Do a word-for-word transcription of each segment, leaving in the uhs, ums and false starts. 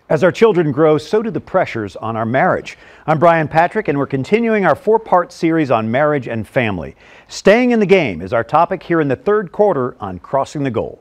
As our children grow, so do the pressures on our marriage. I'm Brian Patrick, and we're continuing our four-part series on marriage and family. Staying in the game is our topic here in the third quarter on Crossing the Goal.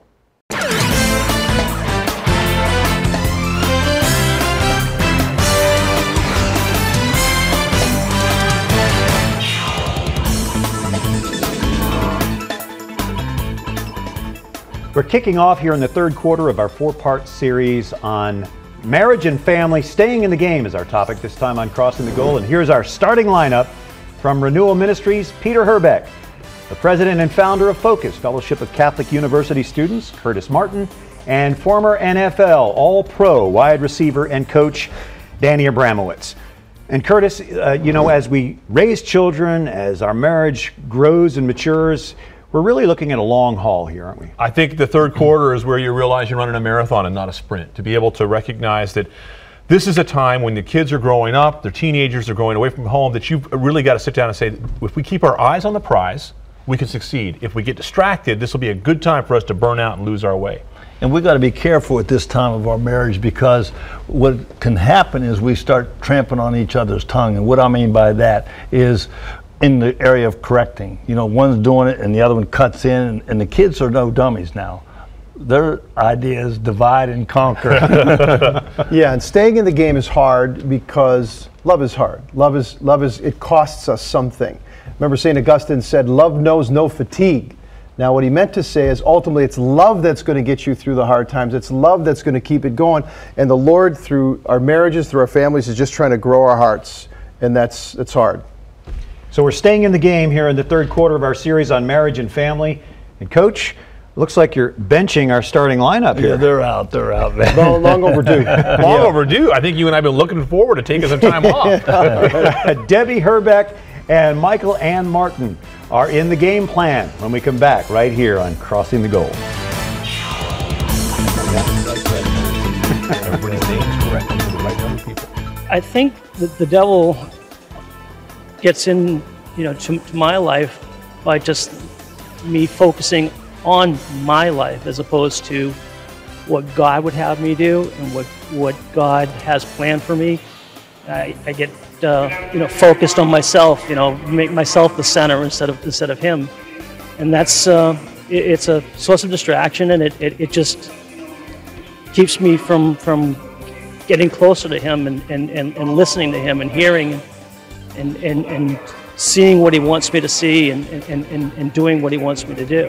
We're kicking off here in the third quarter of our four-part series on marriage and family. Staying in the game is our topic this time on Crossing the Goal. And here's our starting lineup from Renewal Ministries. Peter Herbeck, the president and founder of Focus, Fellowship of Catholic University Students, Curtis Martin, and former N F L All-Pro wide receiver and coach Danny Abramowitz. And Curtis, uh, you know, as we raise children, as our marriage grows and matures, we're really looking at a long haul here, aren't we? I think the third quarter is where you realize you're running a marathon and not a sprint. To be able to recognize that this is a time when the kids are growing up, their teenagers are going away from home, that you've really got to sit down and say, if we keep our eyes on the prize, we can succeed. If we get distracted, this will be a good time for us to burn out and lose our way. And we've got to be careful at this time of our marriage, because what can happen is we start trampling on each other's tongue. And what I mean by that is in the area of correcting. You know, one's doing it and the other one cuts in, and, and the kids are no dummies now. Their idea is divide and conquer. Yeah, and staying in the game is hard because love is hard. Love is, love is, it costs us something. Remember Saint Augustine said, love knows no fatigue. Now what he meant to say is ultimately it's love that's going to get you through the hard times. It's love that's going to keep it going. And the Lord, through our marriages, through our families, is just trying to grow our hearts. And that's, it's hard. So we're staying in the game here in the third quarter of our series on marriage and family. And Coach, looks like you're benching our starting lineup here. Yeah, they're out, they're out, man. Long, long overdue. Long yeah. overdue. I think you and I have been looking forward to taking some time off. Debbie Herbeck and Michael Ann Martin are in the game plan when we come back right here on Crossing the Goal. Everybody's name is correct. The right number of people. I think that the devil gets in, you know, to, to my life by just me focusing on my life as opposed to what God would have me do and what what God has planned for me. I, I get uh, you know focused on myself, you know, make myself the center instead of instead of Him, and that's uh, it, it's a source of distraction, and it, it, it just keeps me from from getting closer to Him and, and, and, and listening to Him and hearing. And, and, and seeing what He wants me to see and, and, and, and doing what He wants me to do.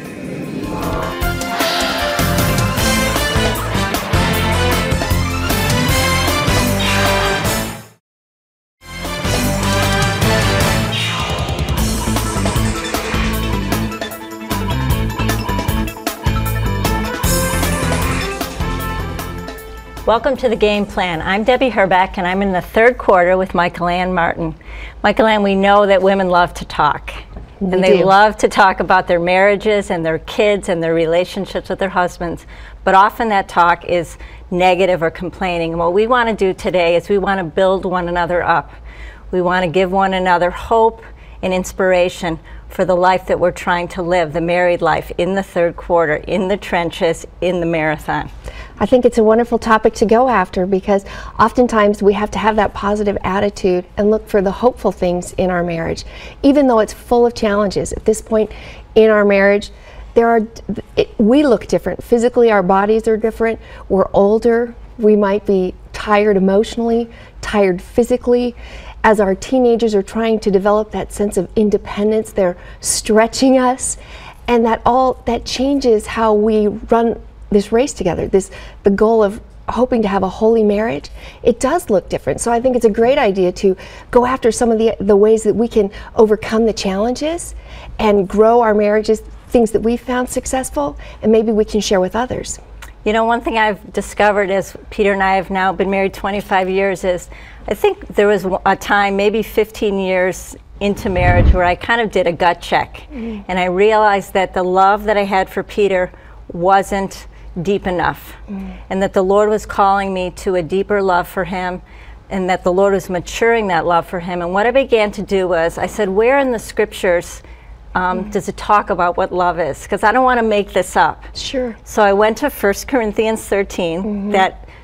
Welcome to the Game Plan. I'm Debbie Herbeck, and I'm in the third quarter with Michael Ann Martin. Michael Ann, we know that women love to talk. We and they do. love to talk about their marriages and their kids and their relationships with their husbands. But often that talk is negative or complaining. And what we want to do today is we want to build one another up. We want to give one another hope and inspiration for the life that we're trying to live, the married life, in the third quarter, in the trenches, in the marathon. I think it's a wonderful topic to go after, because oftentimes we have to have that positive attitude and look for the hopeful things in our marriage, even though it's full of challenges. At this point in our marriage, there are it, we look different. Physically, our bodies are different. We're older. We might be tired emotionally, tired physically. As our teenagers are trying to develop that sense of independence, they're stretching us, and that all that changes how we run this race together. This the goal of hoping to have a holy marriage. It does look different. So I think it's a great idea to go after some of the the ways that we can overcome the challenges and grow our marriages, things that we found successful, and maybe we can share with others. You know, one thing I've discovered as Peter and I have now been married twenty-five years is, I think there was a time, maybe fifteen years into marriage, where I kind of did a gut check. Mm-hmm. And I realized that the love that I had for Peter wasn't deep enough. Mm-hmm. And that the Lord was calling me to a deeper love for him, and that the Lord was maturing that love for him. And what I began to do was, I said, where in the scriptures Um, mm-hmm. does it talk about what love is? Because I don't want to make this up. Sure. So I went to First Corinthians thirteen, mm-hmm. that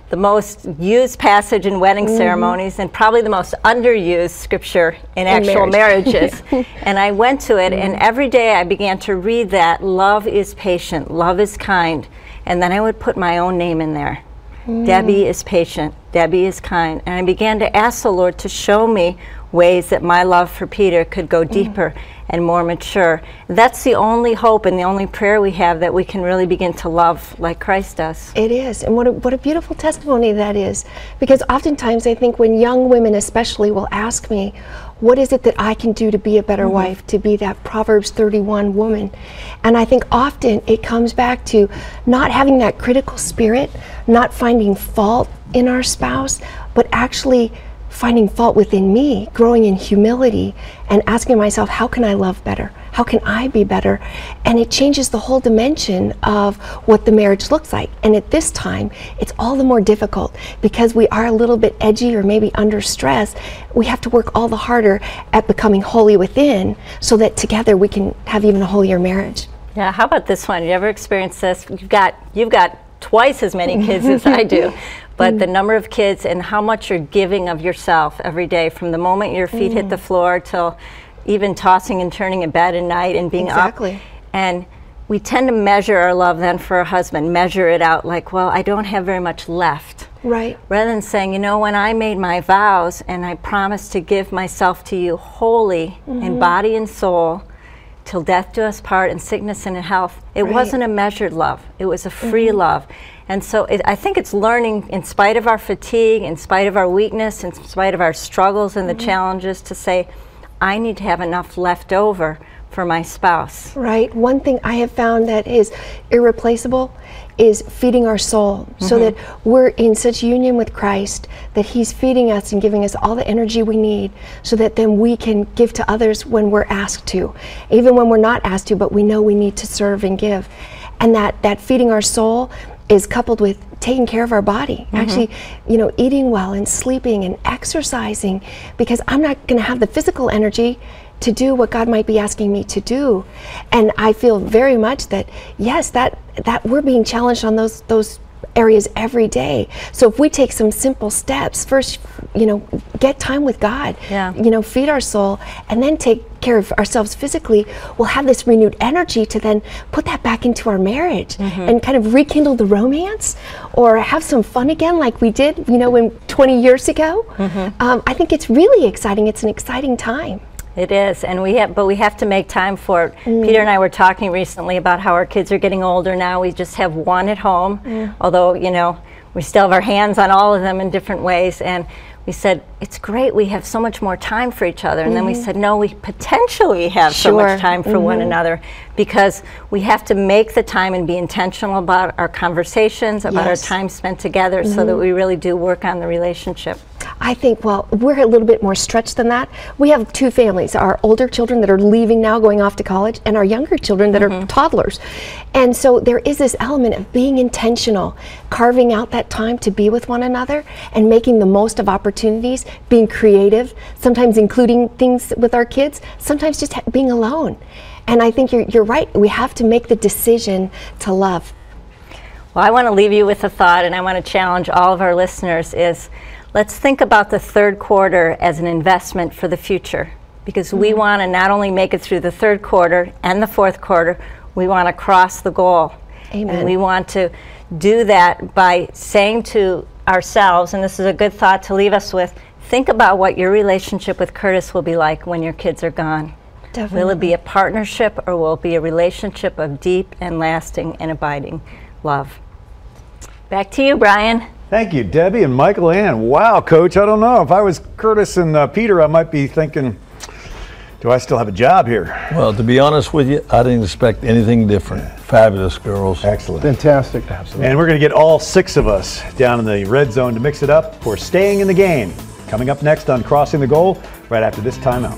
the most used passage in wedding mm-hmm. ceremonies and probably the most underused scripture in, in actual marriage. marriages. And I went to it, mm-hmm. and every day I began to read that love is patient, love is kind, and then I would put my own name in there. Mm. Debbie is patient, Debbie is kind. And I began to ask the Lord to show me ways that my love for Peter could go deeper mm. and more mature. That's the only hope and the only prayer we have, that we can really begin to love like Christ does. It is, and what a, what a beautiful testimony that is. Because oftentimes I think when young women especially will ask me, what is it that I can do to be a better mm-hmm. wife, to be that Proverbs thirty-one woman? And I think often it comes back to not having that critical spirit, not finding fault in our spouse, but actually finding fault within me, growing in humility, and asking myself, how can I love better? How can I be better? And it changes the whole dimension of what the marriage looks like. And at this time, it's all the more difficult because we are a little bit edgy or maybe under stress. We have to work all the harder at becoming holy within, so that together we can have even a holier marriage. Yeah, how about this one? You ever experienced this? You've got, you've got twice as many kids as I do. But the number of kids and how much you're giving of yourself every day, from the moment your feet mm. hit the floor till even tossing and turning in bed at night and being exactly. up. And we tend to measure our love then for a husband, measure it out like, well, I don't have very much left. Right. Rather than saying, you know, when I made my vows and I promised to give myself to you wholly mm-hmm. in body and soul, till death do us part, in sickness and in health, it right. wasn't a measured love. It was a free mm-hmm. love. And so it, I think it's learning, in spite of our fatigue, in spite of our weakness, in spite of our struggles and mm-hmm. the challenges, to say, I need to have enough left over for my spouse. Right. One thing I have found that is irreplaceable is feeding our soul, mm-hmm. so that we're in such union with Christ that He's feeding us and giving us all the energy we need, so that then we can give to others when we're asked to, even when we're not asked to, but we know we need to serve and give. And that, that feeding our soul is coupled with taking care of our body, mm-hmm. actually, you know, eating well and sleeping and exercising, because I'm not going to have the physical energy to do what God might be asking me to do. And I feel very much that, yes, that that we're being challenged on those those areas every day. So if we take some simple steps, first, you know, get time with God, yeah. you know, feed our soul, and then take care of ourselves physically, we'll have this renewed energy to then put that back into our marriage mm-hmm. and kind of rekindle the romance, or have some fun again like we did, you know, when twenty years ago. Mm-hmm. um, I think it's really exciting. It's an exciting time. It is, and we have, but we have to make time for it. Mm. Peter and I were talking recently about how our kids are getting older now. We just have one at home, mm. although, you know, we still have our hands on all of them in different ways. And we said, it's great, we have so much more time for each other. And mm-hmm. then we said, no, we potentially have sure. so much time for mm-hmm. one another, because we have to make the time and be intentional about our conversations, about yes. our time spent together, mm-hmm. so that we really do work on the relationship. I think, well, we're a little bit more stretched than that. We have two families, our older children that are leaving now, going off to college, and our younger children that mm-hmm. are toddlers. And so there is this element of being intentional, carving out that time to be with one another and making the most of opportunities, being creative, sometimes including things with our kids, sometimes just ha- being alone. And I think you're, you're right, we have to make the decision to love. Well, I want to leave you with a thought, and I want to challenge all of our listeners, is let's think about the third quarter as an investment for the future, because mm-hmm. we want to not only make it through the third quarter and the fourth quarter, we want to cross the goal. Amen. And we want to do that by saying to ourselves, and this is a good thought to leave us with, think about what your relationship with Curtis will be like when your kids are gone. Definitely. Will it be a partnership, or will it be a relationship of deep and lasting and abiding love? Back to you, Brian. Thank you, Debbie and Michael Ann. Wow, Coach, I don't know. If I was Curtis and uh, Peter, I might be thinking, do I still have a job here? Well, to be honest with you, I didn't expect anything different. Fabulous, girls. Excellent. Fantastic. Absolutely. And we're going to get all six of us down in the red zone to mix it up for Staying in the Game. Coming up next on Crossing the Goal, right after this timeout.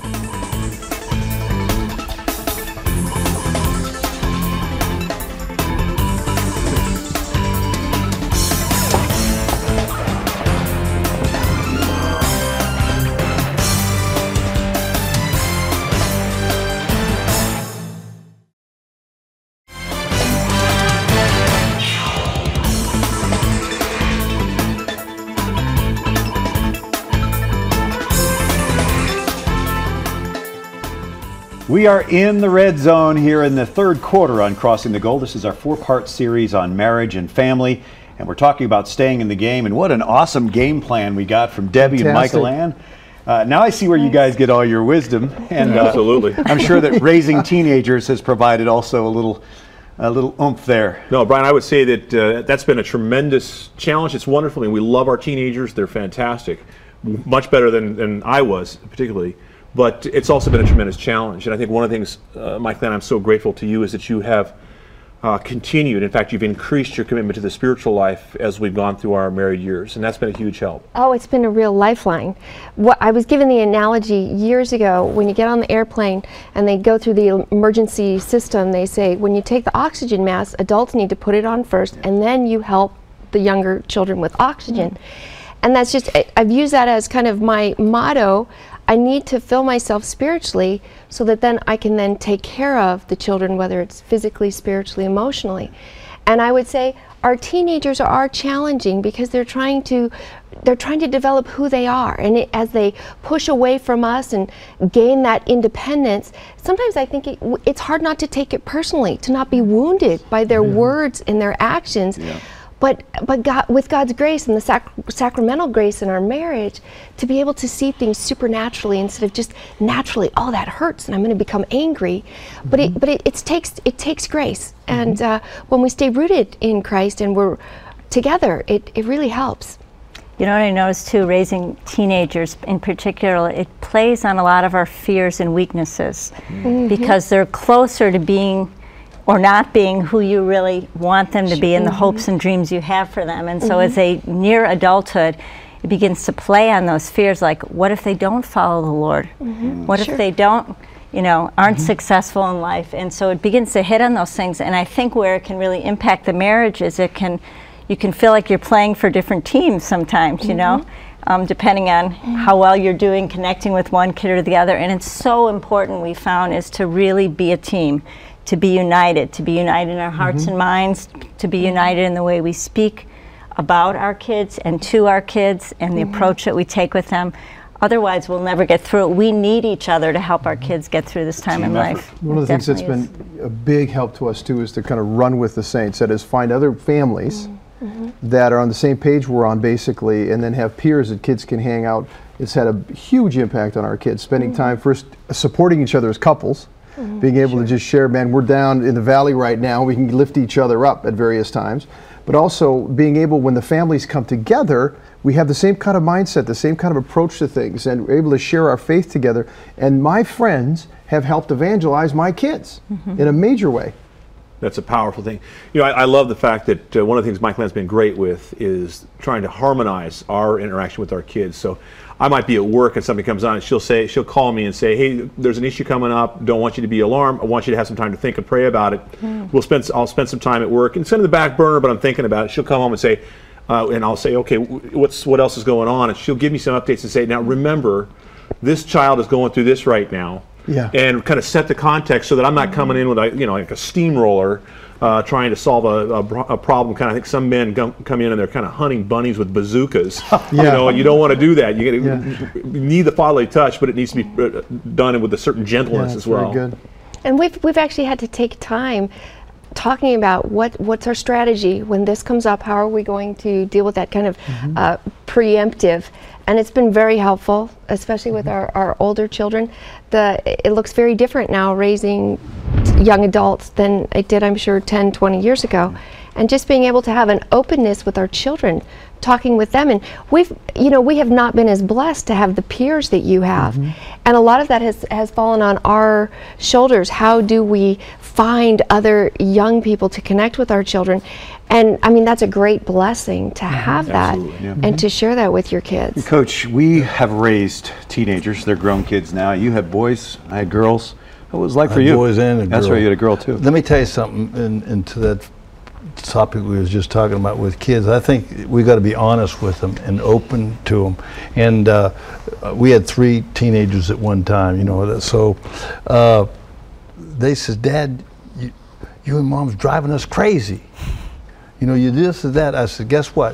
We are in the red zone here in the third quarter on Crossing the Goal. This is our four-part series on marriage and family, and we're talking about staying in the game. And what an awesome game plan we got from Debbie Fantastic. and Michael Ann. Uh, now I see where you guys get all your wisdom, and uh, Absolutely. I'm sure that raising teenagers has provided also a little, a little oomph there. No, Brian, I would say that uh, that's been a tremendous challenge. It's wonderful, and we love our teenagers. They're fantastic, much better than, than I was, particularly. But it's also been a tremendous challenge. And I think one of the things, uh, Michael, and I'm so grateful to you, is that you have uh, continued. In fact, you've increased your commitment to the spiritual life as we've gone through our married years. And that's been a huge help. Oh, it's been a real lifeline. What I was given the analogy years ago, when you get on the airplane and they go through the emergency system, they say when you take the oxygen mask, adults need to put it on first, and then you help the younger children with oxygen. Mm-hmm. And that's just, I've used that as kind of my motto. I need to fill myself spiritually so that then I can then take care of the children, whether it's physically, spiritually, emotionally. And I would say our teenagers are challenging because they're trying to they're trying to develop who they are, and it, as they push away from us and gain that independence, sometimes I think it, it's hard not to take it personally, to not be wounded by their mm-hmm. words and their actions. Yeah. But, but God, with God's grace and the sac sacramental grace in our marriage, to be able to see things supernaturally instead of just naturally, oh, that hurts and I'm going to become angry. Mm-hmm. But it, but it, it takes it takes grace, mm-hmm. and uh, when we stay rooted in Christ and we're together, it it really helps. You know what I noticed too, raising teenagers in particular, it plays on a lot of our fears and weaknesses, mm-hmm. because they're closer to being or not being who you really want them to be and the mm-hmm. hopes and dreams you have for them. And so mm-hmm. as they near adulthood, it begins to play on those fears, like, what if they don't follow the Lord? Mm-hmm. What sure. if they don't, you know, aren't mm-hmm. successful in life? And so it begins to hit on those things. And I think where it can really impact the marriage is it can, you can feel like you're playing for different teams sometimes, mm-hmm. you know, um, depending on mm-hmm. how well you're doing connecting with one kid or the other. And it's so important, we found, is to really be a team, to be united, to be united in our hearts mm-hmm. and minds, to be united in the way we speak about our kids and to our kids and the mm-hmm. approach that we take with them. Otherwise, we'll never get through it. We need each other to help our kids get through this time in life. One of the things that's been a big help to us too is to kind of run with the saints. That is, find other families mm-hmm. that are on the same page we're on, basically, and then have peers that kids can hang out. It's had a huge impact on our kids, spending mm-hmm. time first supporting each other as couples, mm-hmm. being able sure. to just share, man, we're down in the valley right now, we can lift each other up at various times, but also being able, when the families come together, we have the same kind of mindset, the same kind of approach to things, and we're able to share our faith together. And my friends have helped evangelize my kids mm-hmm. in a major way. That's a powerful thing. You know, I, I love the fact that uh, one of the things Michael has been great with is trying to harmonize our interaction with our kids. So I might be at work and something comes on and she'll say, she'll call me and say, hey, there's an issue coming up. Don't want you to be alarmed. I want you to have some time to think and pray about it. Mm. We'll spend, I'll spend some time at work, and it's in the back burner, but I'm thinking about it. She'll come home and say, uh, and I'll say, okay, what's what else is going on? And she'll give me some updates and say, now remember, this child is going through this right now. Yeah. And kind of set the context so that I'm not mm-hmm. coming in with a, you know, like a steamroller uh, trying to solve a, a, a problem. Kind of, I think some men come, come in and they're kind of hunting bunnies with bazookas. yeah. You know, you don't want to do that. You, yeah. you need the fatherly touch, but it needs to be done with a certain gentleness yeah, as well. Very good. And we've we've actually had to take time talking about what what's our strategy when this comes up. How are we going to deal with that kind of mm-hmm. uh, preemptive? And it's been very helpful, especially with our, our older children. The, it looks very different now raising young adults than it did, I'm sure, ten, twenty years ago. And just being able to have an openness with our children, talking with them. And we've, you know, we have not been as blessed to have the peers that you have. Mm-hmm. And a lot of that has, has fallen on our shoulders. How do we find other young people to connect with our children? And I mean, that's a great blessing to mm-hmm. have that yeah. and mm-hmm. to share that with your kids. Coach, we have raised teenagers. They're grown kids now. You had boys, I had girls. What was it like I for you? Boys and a girl. That's right, you had a girl too. Let me tell you something, and, and to that topic we was just talking about with kids, I think we got to be honest with them and open to them. And uh, we had three teenagers at one time, you know, so uh, they said, Dad, you, you and Mom's driving us crazy. You know, you this or that. I said, guess what?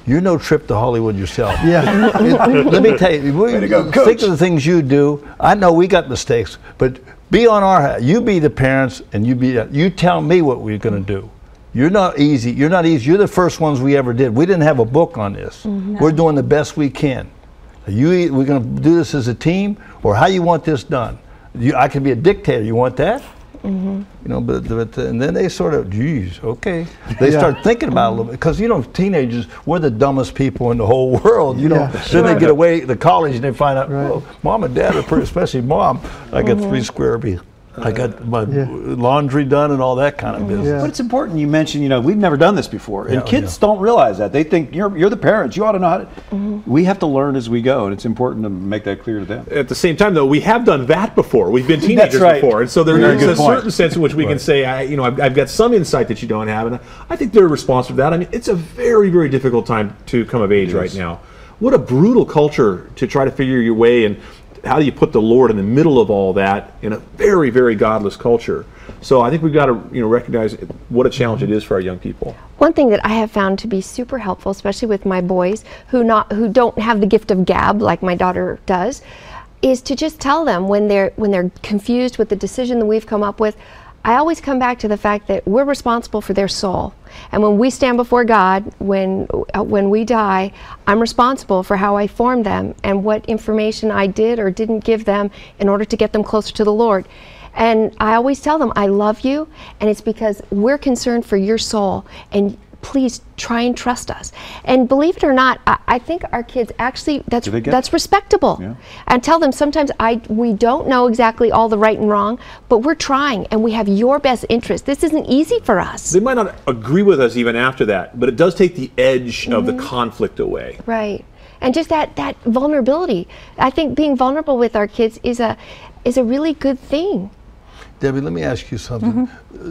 you're no trip to Hollywood yourself. Yeah. It- let me tell you, we, go, Coach. think of the things you do. I know we got mistakes, but be on our, you be the parents, and you be, you tell me what we're going to do. You're not easy. You're not easy. You're the first ones we ever did. We didn't have a book on this. Mm-hmm. We're doing the best we can. You, we're going to do this as a team, or how you want this done. You, I can be a dictator. You want that? Mm-hmm. You know, but, but and then they sort of, geez, okay. They Yeah. start thinking about it a little bit, because you know, teenagers, we're the dumbest people in the whole world. You know, Yeah, then sure. they get away to college and they find out, Right. oh, mom and dad are pretty, especially mom. I got Mm-hmm. three square feet. I got my Yeah. laundry done and all that kind of business. Yeah. But it's important you mentioned, you know, we've never done this before. And Yeah, kids yeah. don't realize that. They think you're, you're the parents. You ought to know how to. Mm-hmm. We have to learn as we go, and it's important to make that clear to them. At the same time, though, we have done that before. We've been teenagers right. before, and so there Very is good a point. certain sense in which we can say, I, you know, I've, I've got some insight that you don't have, and I think they're responsive to that. I mean, it's a very, very difficult time to come of age right now. What a brutal culture to try to figure your way, and how do you put the Lord in the middle of all that in a very, very godless culture? So I think we've got to, you know, recognize what a challenge it is for our young people. One thing that I have found to be super helpful, especially with my boys who not who don't have the gift of gab like my daughter does, is to just tell them when they're when they're confused with the decision that we've come up with. I always come back to the fact that we're responsible for their soul, and when we stand before God, when uh, when we die, I'm responsible for how I formed them and what information I did or didn't give them in order to get them closer to the Lord. And I always tell them, I love you, and it's because we're concerned for your soul, and please try and trust us. And believe it or not, I, I think our kids actually, that's Do they get that's respectable. Yeah. And tell them sometimes I we don't know exactly all the right and wrong, but we're trying, and we have your best interest. This isn't easy for us. They might not agree with us even after that, but it does take the edge of the conflict away. Right. And just that that vulnerability. I think being vulnerable with our kids is a is a really good thing. Debbie, let me ask you something.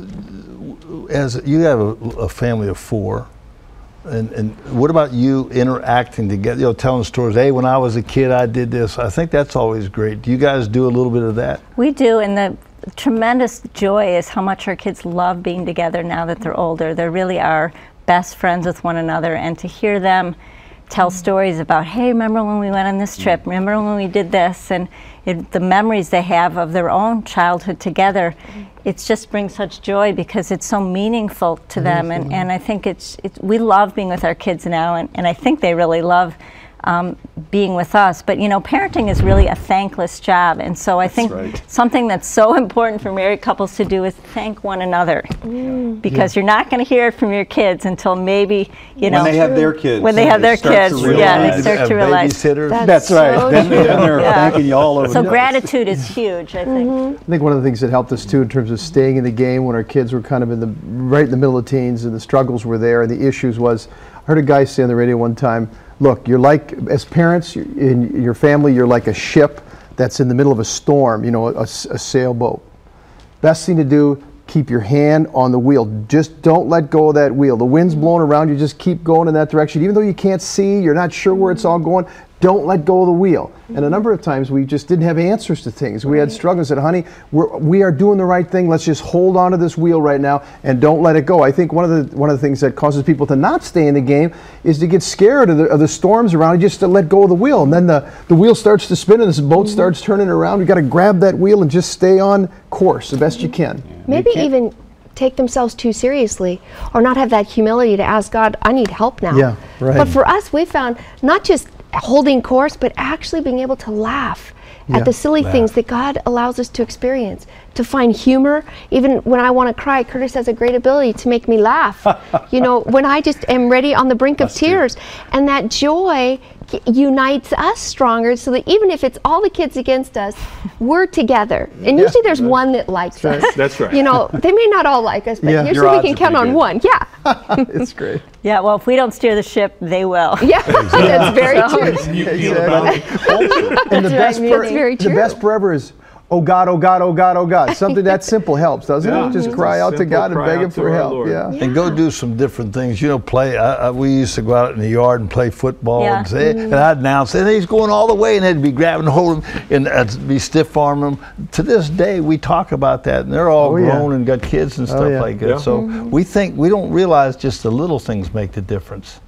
Uh, As you have a, a family of four, and, and what about you interacting together, you know, telling stories? Hey, when I was a kid, I did this. I think that's always great. Do you guys do a little bit of that? We do, and the tremendous joy is how much our kids love being together now that they're older. They really are best friends with one another, and to hear them tell stories about, hey, remember when we went on this trip? Remember when we did this? And it, the memories they have of their own childhood together, it just brings such joy because it's so meaningful to them. And, and I think it's, it's, we love being with our kids now, and, and I think they really love um, being with us. But you know, parenting is really a thankless job, and so I think right. something that's so important for married couples to do is thank one another, because you're not going to hear it from your kids until maybe, you know, When they have their kids. when they have their start to kids, yeah, they realize- start Have to realize. babysitters? That's That's right. so Then, true. then they're Yeah. thanking you all over. So the place. gratitude is huge, I think. I think one of the things that helped us too in terms of staying in the game when our kids were kind of in the right in the middle of teens and the struggles were there and the issues was, I heard a guy say on the radio one time, look, you're like, as parents you're, in your family, you're like a ship that's in the middle of a storm, you know, a, a sailboat. Best thing to do, keep your hand on the wheel. Just don't let go of that wheel. The wind's blowing around you, just keep going in that direction. Even though you can't see, you're not sure where it's all going, don't let go of the wheel. And a number of times we just didn't have answers to things. We had struggles and said, honey, we're, we are doing the right thing. Let's just hold on to this wheel right now and don't let it go. I think one of the one of the things that causes people to not stay in the game is to get scared of the, of the storms around, just to let go of the wheel. And then the, the wheel starts to spin and this boat starts turning around. You got to grab that wheel and just stay on course the best you can. Maybe even take themselves too seriously, or not have that humility to ask God, I need help now. Yeah, right. But for us, we found not just holding course, but actually being able to laugh Yeah. at the silly things that God allows us to experience, to find humor. Even when I want to cry, Curtis has a great ability to make me laugh. You know, when I just am ready on the brink of tears. And that joy k- unites us stronger, so that even if it's all the kids against us, we're together. And usually there's one that likes us. That's right. You know, they may not all like us, but Yeah. usually Your we odds can are count pretty on good. one. Yeah. It's great. Yeah, well, if we don't steer the ship, they will. Yeah, that's very true. You feel about it. And the best, right, for- it's very the true. best forever is, oh God, oh God, oh God, oh God. Something that simple helps, doesn't Yeah. it? Just Mhm. cry out to Simple God and cry beg out Him to for our help. Lord. Yeah. And go do some different things. You know, play. I, I, we used to go out in the yard and play football, Yeah. and, say, and I'd announce, and he's going all the way, and they'd be grabbing hold of him, and I'd be stiff arming them. To this day, we talk about that, and they're all Oh, yeah. grown and got kids and stuff yeah. like that. Yeah. So we think we don't realize just the little things make the difference.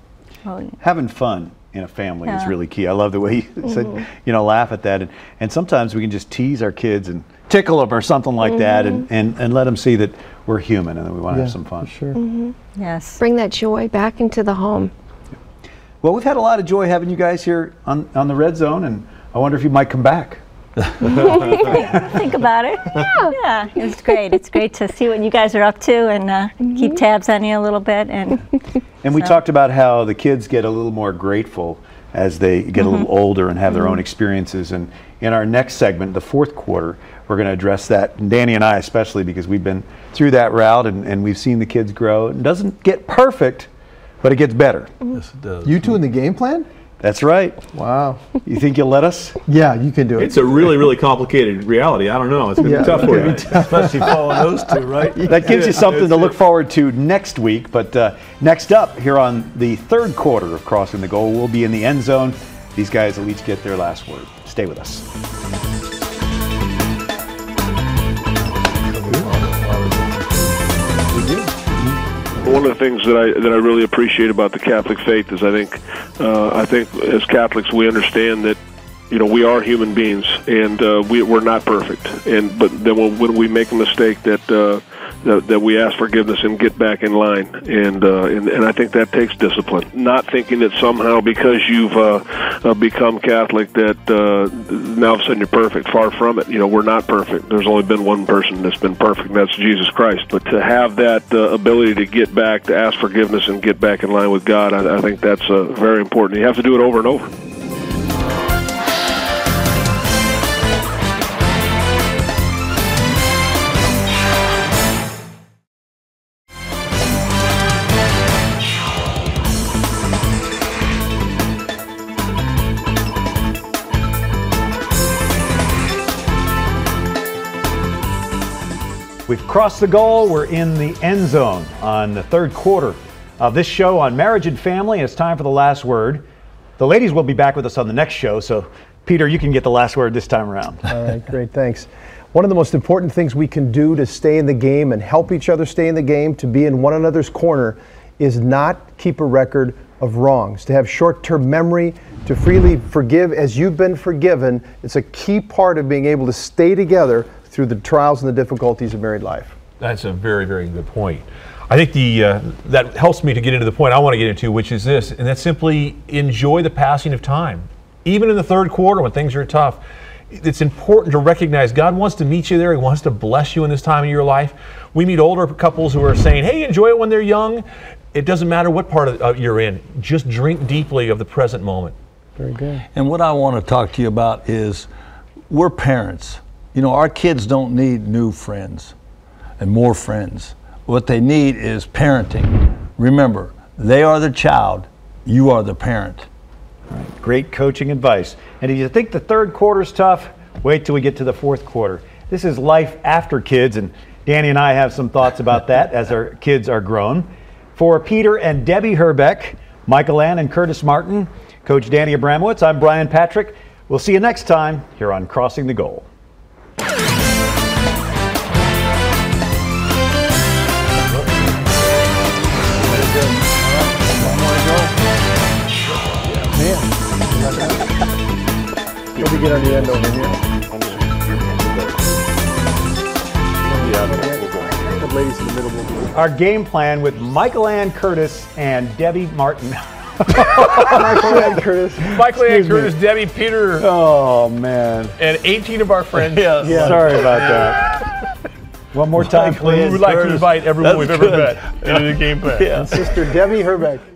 Oh, yeah. Having fun in a family is Yeah. really key. I love the way you said, you know, laugh at that. And, and sometimes we can just tease our kids and tickle them or something like that and, and, and let them see that we're human and that we want to Yeah, have some fun. for sure. Yes. Bring that joy back into the home. Well, we've had a lot of joy having you guys here on, on the Red Zone, and I wonder if you might come back. Think about it. Yeah. Yeah, it's great. It's great to see what you guys are up to and uh, keep tabs on you a little bit. And And we So- talked about how the kids get a little more grateful as they get a little older and have their own experiences. And in our next segment, the fourth quarter, we're going to address that. And Danny and I especially, because we've been through that route and, and we've seen the kids grow. It doesn't get perfect, but it gets better. Yes, it does. You two in the game plan? That's right. Wow. You think you'll let us? Yeah, you can do it. It's a really, really complicated reality. I don't know. It's going to Yeah, be tough it's for gonna you. be tough. Especially following those two, right? That gives you something to look forward to next week. But uh, next up, here on the third quarter of Crossing the Goal, we'll be in the end zone. These guys will each get their last word. Stay with us. One of the things that I that I really appreciate about the Catholic faith is I think uh, I think as Catholics we understand that you know we are human beings and uh, we we're not perfect and but then when, when we make a mistake that, uh, that that we ask forgiveness and get back in line and uh, and, and I think that takes discipline. Not thinking that somehow because you've uh, uh, become Catholic that uh, now all of a sudden you're perfect. Far from it. You know we're not perfect. There's only been one person that's been perfect, and that's Jesus Christ. But to have that uh, ability to get back, to ask forgiveness and get back in line with God, I, I think that's uh, very important. You have to do it over and over. We've crossed the goal. We're in the end zone on the third quarter of this show on marriage and family. It's time for the last word. The ladies will be back with us on the next show, so Peter, you can get the last word this time around. All right, great, thanks. One of the most important things we can do to stay in the game and help each other stay in the game, to be in one another's corner, is not keep a record of wrongs, to have short-term memory, to freely forgive as you've been forgiven. It's a key part of being able to stay together through the trials and the difficulties of married life. That's a very, very good point. I think the uh, that helps me to get into the point I want to get into, which is this, and that's simply enjoy the passing of time. Even in the third quarter when things are tough, it's important to recognize God wants to meet you there. He wants to bless you in this time of your life. We meet older couples who are saying, hey, enjoy it when they're young. It doesn't matter what part of, uh, you're in. Just drink deeply of the present moment. Very good. And what I want to talk to you about is we're parents. You know, our kids don't need new friends and more friends. What they need is parenting. Remember, they are the child, you are the parent. All right, great coaching advice. And if you think the third quarter's tough, wait till we get to the fourth quarter. This is life after kids, and Danny and I have some thoughts about that as our kids are grown. For Peter and Debbie Herbeck, Michael Ann and Curtis Martin, Coach Danny Abramowitz, I'm Brian Patrick. We'll see you next time here on Crossing the Goal. Let me get on the end over here. The ladies in the middle will do it. Our game plan with Michael Ann Curtis and Debbie Martin. Michael and Curtis. Michael Excuse and me. Curtis, Debbie, Peter, Oh, man. and eighteen of our friends. Yeah. Sorry about that. One more time, We please. would like to Curtis. invite everyone That's we've ever good. met into the game plan. And Sister Debbie Herbeck.